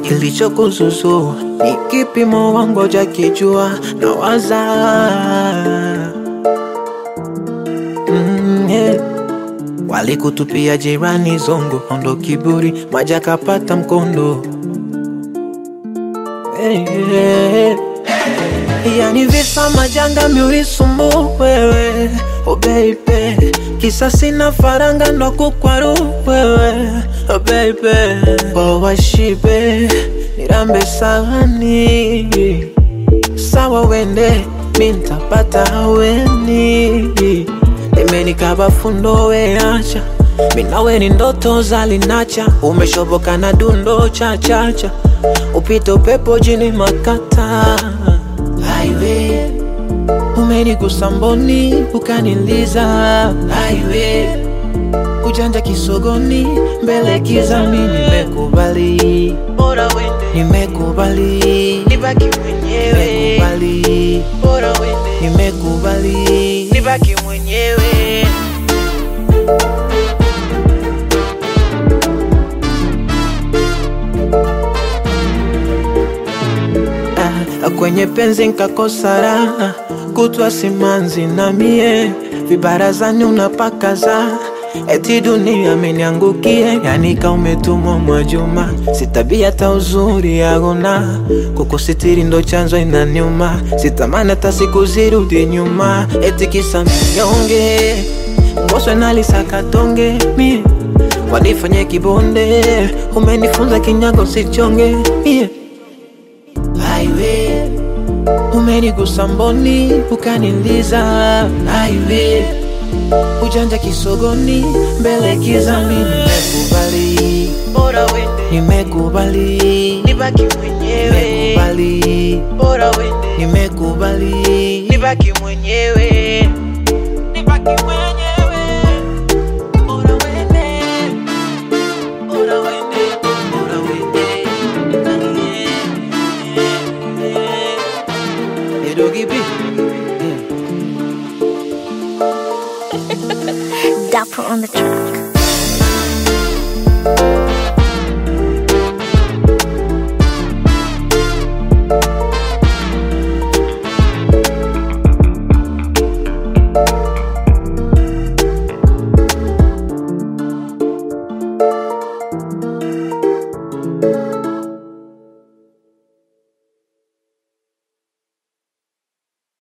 Kilichokususu ni kipimo wangu hujakijua, nawaza walikutupia jirani zongo, ondo kiburi maja kapata mkondo. Yani visa majanga miulisumbu wewe, oh baby. Kisa sina faranga ndo kukwaru wewe, oh baby. Bowa shibe nirambe sahani, sawa wende mintapata weni. Nimenikaba fundo weacha, minawe ni ndoto zalinacha. Umeshoboka na dundo cha cha cha, upita upepo jini makata. Highway umenigusa mboni ukaniliza. Highway ujanja kisogoni mbele kizami. Nimekubali, bora wende. Nimekubali, nibaki mwenyewe. Nimekubali, bora wende. Nimekubali, nibaki mwenyewe. Kwenye penzi nkakosa raha, kutwa simanzi na mie. Vibarazani unapakaza, eti dunia ameniangukie. Yanika umetumwa Mwajuma, sitabia ta uzuri yagona. Kukusitiri ndo chanzo inaniuma, sitamani hata siku zirudi nyuma. Eti kisa mnyonge, mboswe nalisaka tonge. Mie wanifanye kibonde, umenifunza kinyago sichonge. Mie Highway umenigusa mboni ukaniliza. Highway ujanja kisogoni mbele kizami. Nimekubali, bora wende. Nimekubali, nibaki mwenyewe. Nimekubali, bora wende. Nimekubali, nibaki mwenyewe. Nibaki mwenyewe. Bora wende. Bora wende. Bora wende. Doggy B. Dapper on the track.